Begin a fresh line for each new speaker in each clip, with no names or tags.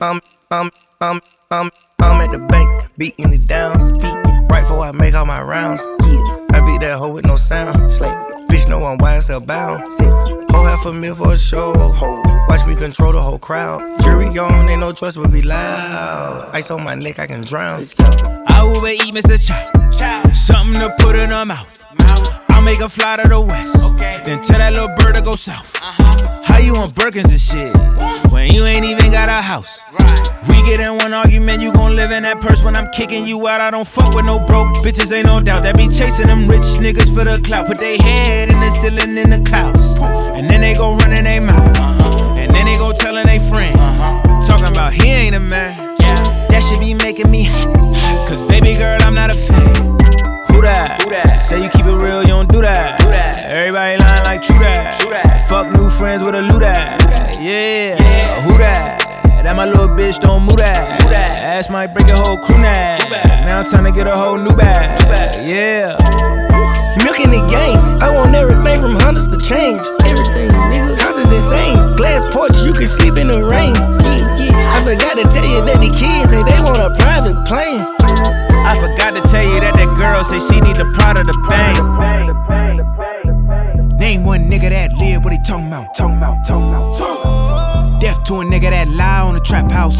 I'm at the bank, beating it down. Right before I make all my rounds. I beat that hoe with no sound. Bitch, know I'm YSL bound. Whole $500,000 for a show. Watch me control the whole crowd. Jury on, ain't no choice but be loud. Ice on my neck, I can drown.
I will eat Mr. Chow. Something to put in her mouth. I'll make her fly to the west. Then tell that little bird to go south. How you on Birkins and shit when you ain't even got a house? We get in one argument, you gon' live in that purse. When I'm kicking you out, I don't fuck with no broke bitches, ain't no doubt. That be chasing them rich niggas for the clout. Put they head in the ceiling in the clouds, and then they go running they mouth, and then they go telling they friends, talking about he ain't a man. That should be making me cause baby girl, I'm not a fan. Who that? Say you keep it real, you don't do that. Everybody lying like true that. Fuck new friends with a luda. Yeah. Who that? That my little bitch, don't move that. Ass might break a whole crew now. Now it's time to get a whole new bag. Yeah.
Milk in the game, I want everything from Hondas to change. Everything, nigga, house is insane. Glass porch, you can sleep in the rain. I forgot to tell you that the kids say they want a private plane.
I forgot to tell you that girl say she need the pride of the bank. Name one nigga that live, what he talking about? Deaf to a nigga that lie on the trap house.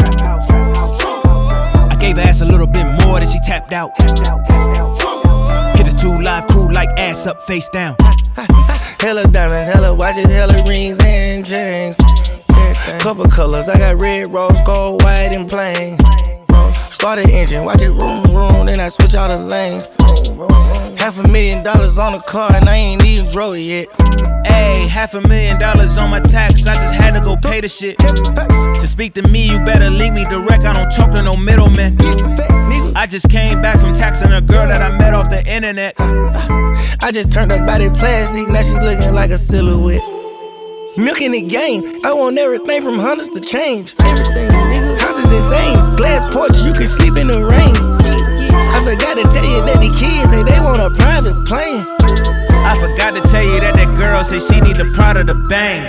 I gave her ass a little bit more than she tapped out. Hit the 2 Live crew like ass up, face down.
Hella diamonds, hella watches, hella rings and chains. Couple colors, I got red, rose, gold, white, and plain. Start the engine, watch it room, then I switch all the lanes. $500,000 on the car and I ain't even drove it yet.
Ayy, $500,000 on my tax, I just had to go pay the shit. To speak to me, you better link me direct, I don't talk to no middleman. I just came back from taxing a girl that I met off the internet.
I just turned her body plastic, now she looking like a silhouette. Milk in the game, I want everything from Hondas to change. Everything, nigga, house is insane. Glass porch, you can sleep in the rain. I forgot to tell you that the kids say they want a private plane.
I forgot to tell you that girl say she need the pride of the bank.